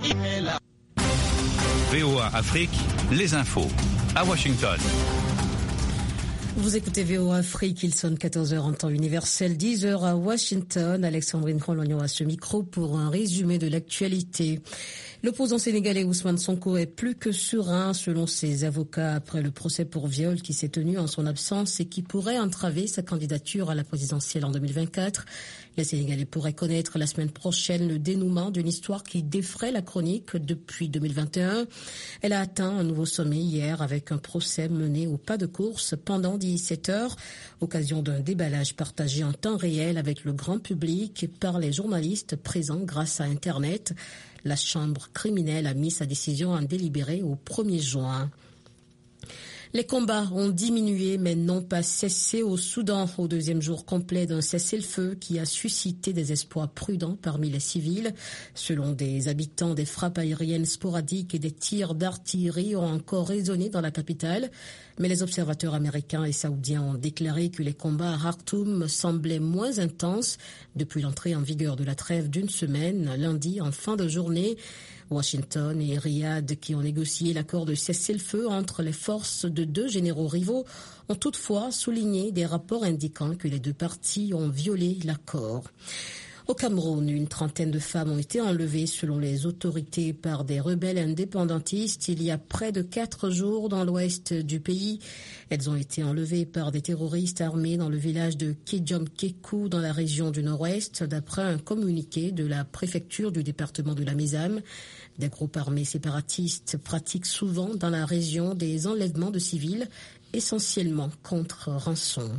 VOA Afrique, les infos. À Washington. Vous écoutez VOA Afrique, il sonne 14h en temps universel, 10h à Washington. Alexandrine Rolognon à ce micro pour un résumé de l'actualité. L'opposant sénégalais Ousmane Sonko est plus que serein selon ses avocats après le procès pour viol qui s'est tenu en son absence et qui pourrait entraver sa candidature à la présidentielle en 2024. Les Sénégalais pourraient connaître la semaine prochaine le dénouement d'une histoire qui défraie la chronique depuis 2021. Elle a atteint un nouveau sommet hier avec un procès mené au pas de course pendant 17 heures, occasion d'un déballage partagé en temps réel avec le grand public par les journalistes présents grâce à Internet. La chambre criminelle a mis sa décision en délibéré au 1er juin. Les combats ont diminué mais n'ont pas cessé au Soudan au deuxième jour complet d'un cessez-le-feu qui a suscité des espoirs prudents parmi les civils. Selon des habitants, des frappes aériennes sporadiques et des tirs d'artillerie ont encore résonné dans la capitale. Mais les observateurs américains et saoudiens ont déclaré que les combats à Khartoum semblaient moins intenses depuis l'entrée en vigueur de la trêve d'une semaine, lundi en fin de journée. Washington et Riyad, qui ont négocié l'accord de cessez-le-feu entre les forces de deux généraux rivaux, ont toutefois souligné des rapports indiquant que les deux parties ont violé l'accord. Au Cameroun, une trentaine de femmes ont été enlevées selon les autorités par des rebelles indépendantistes il y a près de 4 jours dans l'ouest du pays. Elles ont été enlevées par des terroristes armés dans le village de Kédiom-Kékou dans la région du nord-ouest, d'après un communiqué de la préfecture du département de la Mézame. Des groupes armés séparatistes pratiquent souvent dans la région des enlèvements de civils, essentiellement contre rançon.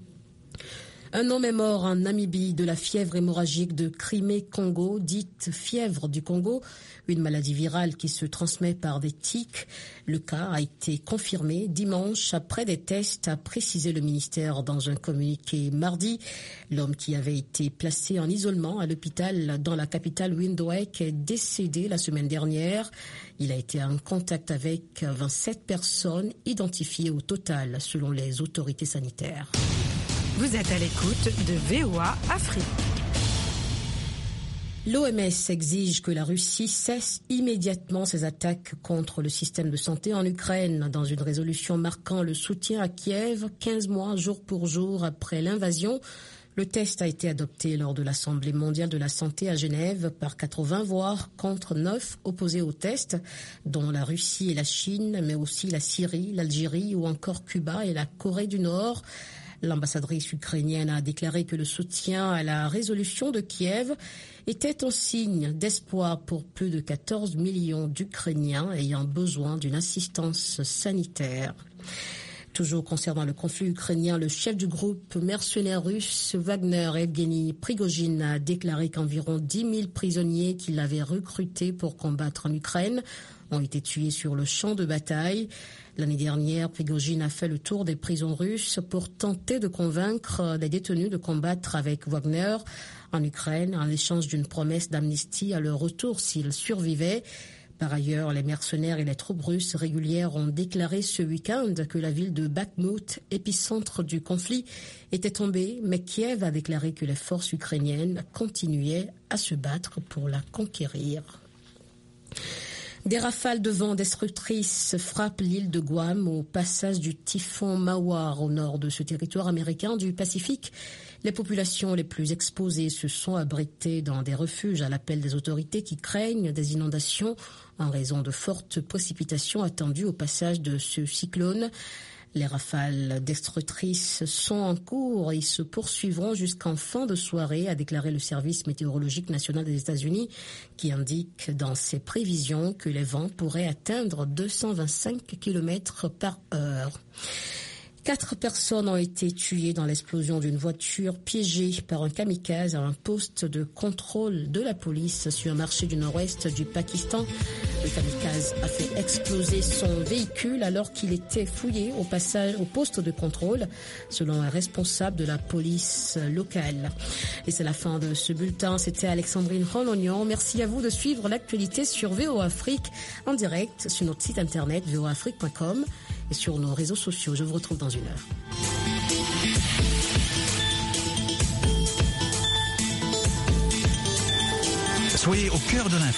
Un homme est mort en Namibie de la fièvre hémorragique de Crimée-Congo, dite fièvre du Congo, une maladie virale qui se transmet par des tiques. Le cas a été confirmé dimanche après des tests, a précisé le ministère dans un communiqué mardi. L'homme qui avait été placé en isolement à l'hôpital dans la capitale Windhoek est décédé la semaine dernière. Il a été en contact avec 27 personnes identifiées au total selon les autorités sanitaires. Vous êtes à l'écoute de VOA Afrique. L'OMS exige que la Russie cesse immédiatement ses attaques contre le système de santé en Ukraine dans une résolution marquant le soutien à Kiev 15 mois jour pour jour après l'invasion. Le texte a été adopté lors de l'Assemblée mondiale de la santé à Genève par 80 voix contre 9 opposés au test, dont la Russie et la Chine, mais aussi la Syrie, l'Algérie ou encore Cuba et la Corée du Nord. L'ambassadrice ukrainienne a déclaré que le soutien à la résolution de Kiev était un signe d'espoir pour plus de 14 millions d'Ukrainiens ayant besoin d'une assistance sanitaire. Toujours concernant le conflit ukrainien, le chef du groupe mercenaire russe Wagner, Evgeny Prigojine, a déclaré qu'environ 10 000 prisonniers qu'il avait recrutés pour combattre en Ukraine ont été tués sur le champ de bataille. L'année dernière, Prigojine a fait le tour des prisons russes pour tenter de convaincre les détenus de combattre avec Wagner en Ukraine en échange d'une promesse d'amnistie à leur retour s'ils survivaient. Par ailleurs, les mercenaires et les troupes russes régulières ont déclaré ce week-end que la ville de Bakhmut, épicentre du conflit, était tombée, mais Kiev a déclaré que les forces ukrainiennes continuaient à se battre pour la conquérir. Des rafales de vent destructrices frappent l'île de Guam au passage du typhon Mawar au nord de ce territoire américain du Pacifique. Les populations les plus exposées se sont abritées dans des refuges à l'appel des autorités qui craignent des inondations en raison de fortes précipitations attendues au passage de ce cyclone. Les rafales destructrices sont en cours et se poursuivront jusqu'en fin de soirée, a déclaré le Service météorologique national des États-Unis, qui indique dans ses prévisions que les vents pourraient atteindre 225 km/h. 4 personnes ont été tuées dans l'explosion d'une voiture piégée par un kamikaze à un poste de contrôle de la police sur un marché du nord-ouest du Pakistan. Le kamikaze a fait exploser son véhicule alors qu'il était fouillé au passage au poste de contrôle, selon un responsable de la police locale. Et c'est la fin de ce bulletin. C'était Alexandrine Rolognon. Merci à vous de suivre l'actualité sur VOA Afrique en direct sur notre site internet voaafrique.com et sur nos réseaux sociaux. Je vous retrouve dans une heure. Soyez au cœur de l'info.